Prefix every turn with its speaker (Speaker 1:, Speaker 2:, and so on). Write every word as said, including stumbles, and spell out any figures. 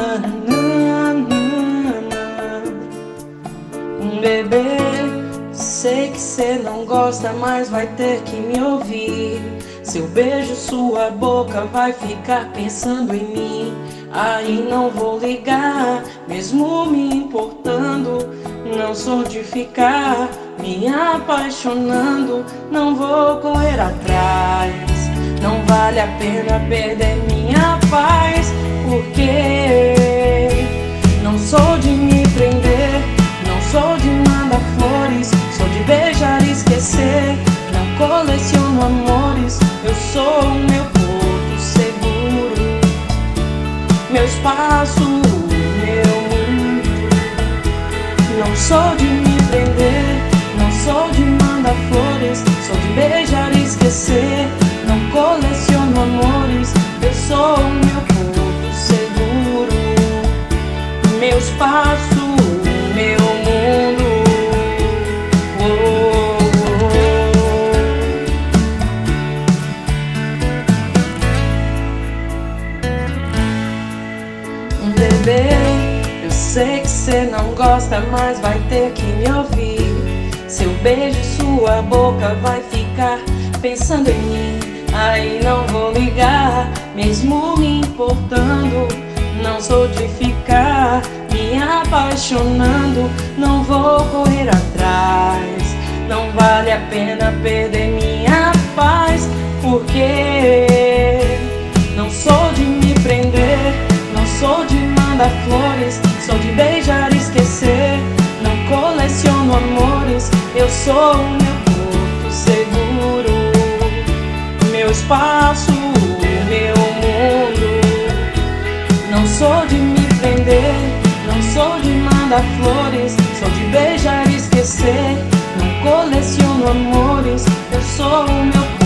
Speaker 1: Bebê, sei que cê não gosta, mas vai ter que me ouvir. Seu beijo, sua boca vai ficar pensando em mim. Aí não vou ligar, mesmo me importando. Não sou de ficar me apaixonando. Não vou correr atrás, não vale a pena perder minha paz. Porque não sou de me prender, não sou de mandar flores, sou de beijar e esquecer. Não coleciono amores, eu sou o meu porto seguro, meu espaço, meu mundo. Não sou de me prender, não sou de mandar flores, sou de beijar e esquecer. Não coleciono amores, eu sou o meu porto seguro, meu espaço, meu mundo. Oh, oh, oh. Bebê, eu sei que cê não gosta, mas vai ter que me ouvir. Seu beijo, sua boca vai ficar pensando em mim. Aí não vou ligar, mesmo me importando. Não sou de ficar me apaixonando. Não vou correr atrás, não vale a pena perder minha paz. Porque não sou de me prender, não sou de mandar flores, sou de beijar e esquecer. Não coleciono amores, eu sou o meu porto seguro, meu espaço, meu mundo. Não sou de me prender, não sou de mandar flores, sou de beijar e esquecer. Não coleciono amores, eu sou o meu